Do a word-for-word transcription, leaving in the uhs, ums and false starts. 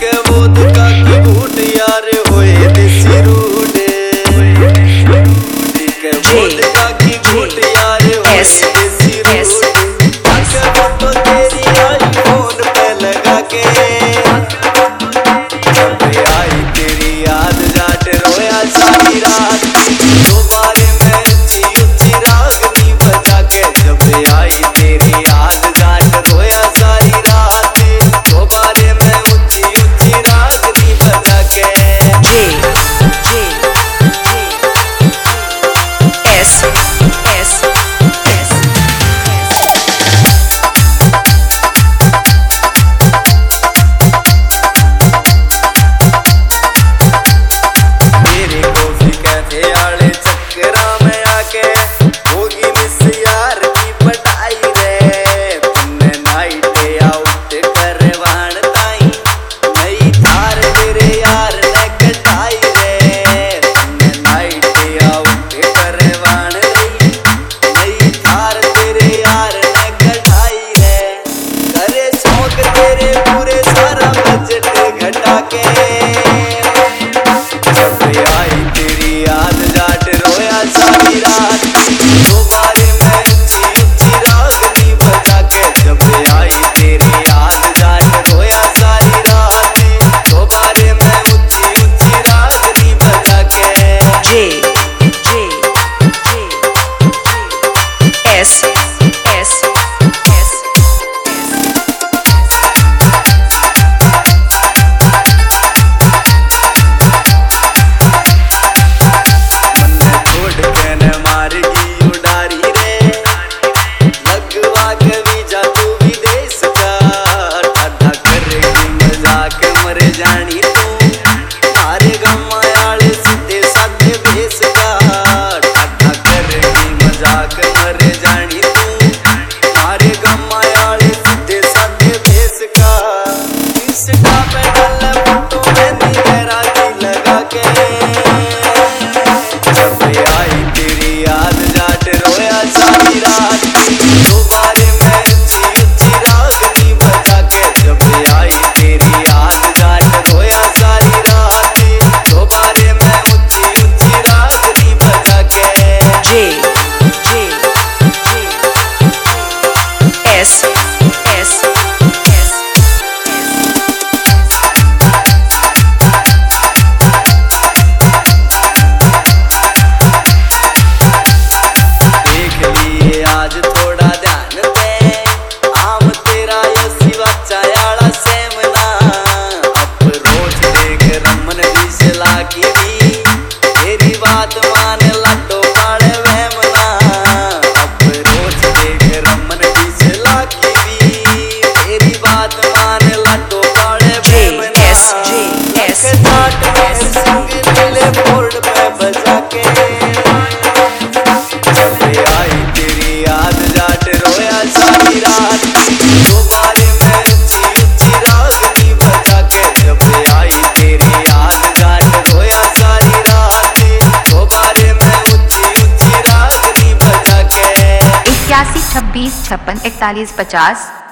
के वोदका की घूट यार होए देसी रूट के वोदका की घूट यार होए देसी रूट के फोटो तेरी आई फोन पे लगा के जब आई तेरी याद जाट रोया सारी रात दोबारे में ऊंची ऊंची रागनी बजा के जब आई तेरी याद जाट रोया सारी रात दोबारे में ऊंची ऊंची रागनी बजा के J J S S S तेरे कॉफी कैफे आले चक्करा में आके होगी मिस यार की पटाई रे तुमने नाइट आउट करवाण ताई नई थार तेरे यार ने कटाई रे तुमने नाइट आउट करवाण नई थार तेरे यार ने कटाई रे करे शौक तेरे पूरे सारा बजट घटा के जब आई तेरी याद जाट रोया सारी रात दोबारे में ऊंची ऊंची रागनी बजा के जब आई तेरी याद जाट रोया सारी रात दोबारे में ऊंची ऊंची रागनी बजा के J J J S S S मन्ने छोड़ के न मार गी उडारी रे लगवा के वीजा तू विदेश का ठाठा करेगी मजाक मरे जानी तू मारे गमायाले सीधे साधे भेस का ठाठा करेगी मजाक मरे जानी तू मारे गमायाले सीधे साधे भेस का इंस्टा पे डाल फोटो मेहंदी मेरा की लगा के जब आई तेरी याद जाट रोया सारी रात दोबारे में ऊंची ऊंची रागनी बजा के जब आई तेरी याद जाट रोया सारी रात दोबारे में ऊंची ऊंची रागनी बजा के J J J S S S देख लिए आज थोड़ा ध्यान दे आम तेरा ये सिवा चायाला सेमना अब रोज देख रमन भी से लागी भी तेरी बात मान लाटो पाड़े वहमना अब रोज देख रमन भी से लागी भी तेरी बात मान लाटो पाड़े J वहमना S J S Jat में संग नीले बोर्ड पे बजा के जब आई तेरी याद जाट रोया सारी रात दोबारे में ऊंची ऊंची रागनी बजा के जब आई तेरी याद जाट रोया सारी रात दोबारे में ऊंची ऊंची रागनी बजा के इक्यासी छब्बीस छप्पन इकतालीस पचास।